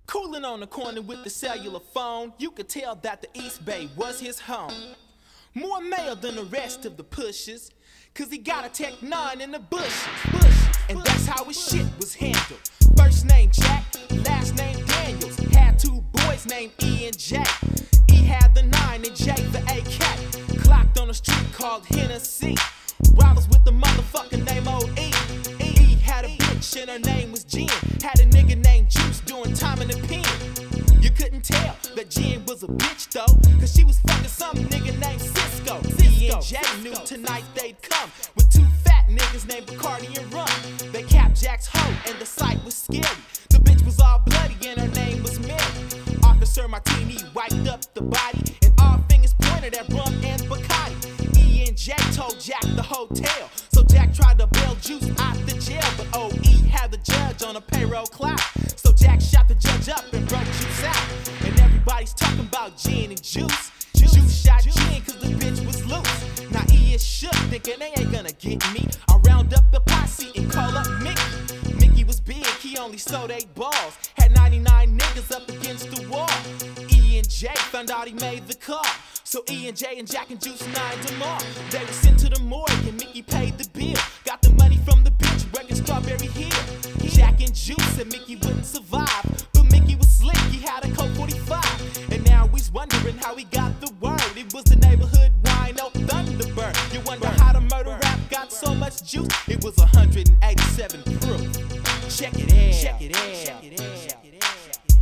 Cooling on the corner with the cellular phone, you could tell that the East Bay was his home. More male than the rest of the pushers, cause he got a Tech 9 in the bushes. And that's how his shit was handled. First name Jack, last name Daniels. Had two boys named E and J. E had the 9 and J the AK. Clocked on a street called Hennessy. Rivals with the motherfucker named Old E. E had a bitch and her name was Jen. Had a nigga named Juice doing time in the pen. You couldn't tell that Jen was a bitch though, cause she was fucking some nigga named Cisco. E and J knew tonight they'd come with two fat niggas named Bacardi and Rum. They capped Jack's hoe and the sight was scary. The bitch was all bloody and her name was Mary. Officer Martini wiped up the body and all fingers pointed at Rum and Bacardi. E and J told Jack the hotel, so Jack tried to bail Juice out the jail, but O.E. had the judge on a payroll clock. So Jack shot the judge up and broke Juice out. And everybody's talking about Jen and Juice. Juice shot Jen cause the bitch was loose. Now E is shook, thinking they ain't gonna get me. I round up the posse and call up Mickey. Mickey was big, he only sold 8 balls. Had 99 niggas up against the wall. E and J found out he made the call. So E and J and Jack and Juice 9'd them off. They were sent to the morgue and Mickey paid the bill. Got the money from the bitch working Strawberry Hill. Jack and Juice said Mickey wouldn't survive, but Mickey was slick, he had a Colt 45. And now we's wondering how he got the word. It was the neighborhood wino Thunderbird. You wonder how the murder rap got so much juice? It was 187 proof. Check it out. Check it out. Check it out. Check it out.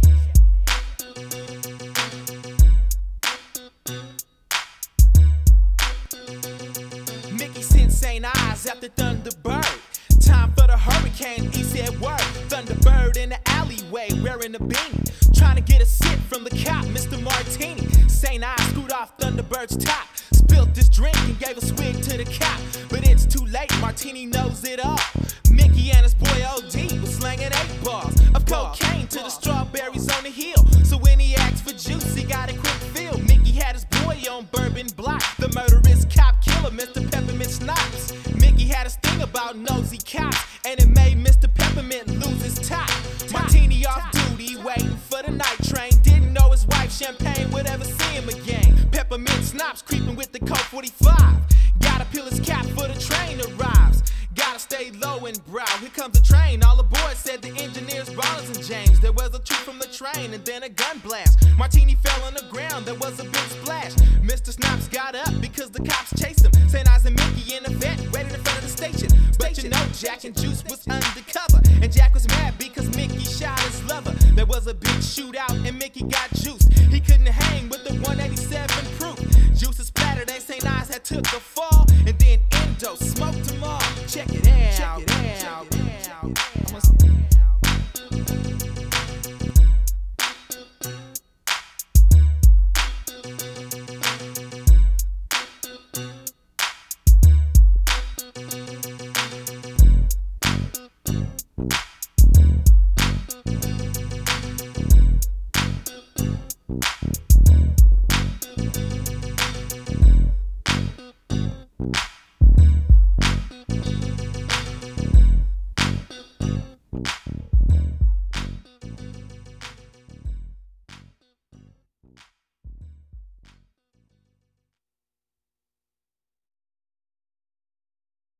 Mickey sent St. Eyes after Thunderbird. Time for the hurricane, he said word. Thunderbird in the alleyway wearing a beanie, trying to get a sip from the cop, Mr. Martini. St. Eyes screwed off Thunderbird's top, spilt his drink and gave a swig to the cop. But it's too late, Martini knows it all. Mickey and his boy O.D. was slanging 8 bars of cocaine to the strawberries on the hill. So when he asked for juice, he got a quick fill. Mickey had his boy on Bourbon Block, the murderous cop killer, Mr. Peppermint Schnapps. Mickey had his thing about nosy cops, and it made Mr. Peppermint lose his top. Martini off duty, waiting for the night train. Didn't know his wife Champagne would ever see him again. Peppermint Schnapps creeping with the Colt 45. Gotta peel his cap for the train arrives. Gotta stay low and brow. Here comes the train. All aboard said the engineers, Rollins and James. There was a toot from the train and then a gun blast. Martini fell on the ground. There was a big splash. Mr. Schnapps got up because the cops chased him. St. Eyes and Mickey in a vet waiting in front of the station. But you know Jack and Juice was undercover, and Jack was mad because Mickey shot his lover. There was a big shootout and Mickey got juiced. He couldn't hang with the 187 proof. Juice is splattered and St. Eyes had took a